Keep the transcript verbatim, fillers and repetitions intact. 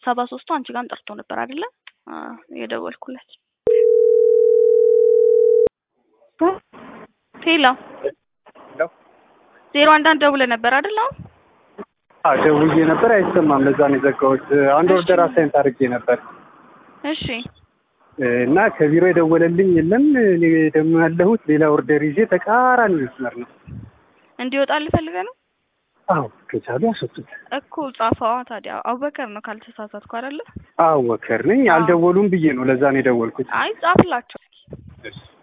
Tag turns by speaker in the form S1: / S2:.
S1: ሰባ ሶስት አንቺ ጋር ጠርቶ ነበር አይደለ? አዎ የደወልኩለት ሄሎ
S2: ሄሎ
S1: ዜሮ አንድ አንድ ደውለ ነበር አይደለ?
S2: አዎ ደውዬ ነበር አይሰማም ለዛ ነው የዘጋሁት አንድ ኦርደር አሳይን ታርጌ ነበር
S1: እሺ
S2: እና ከቢሮ የደወለልኝ የለም እኔ ደግሞ ያለሁት ሌላ ኦርደር ይዤ ተቃራኒ መስመር ነው
S1: እንዲወጣልህ ፈልገህ ነው?
S2: አዎ ከቻሉ አሰጡት
S1: እኮ ጻፋዋ ታዲያ አቡበከር ነው ካልተሳሳትኩ አይደለ?
S2: አቡበከር ነኝ አልደወሉም ብዬ ነው ለዛ ነው የደወልኩት
S1: አይ ጻፍላቸው
S2: እሺ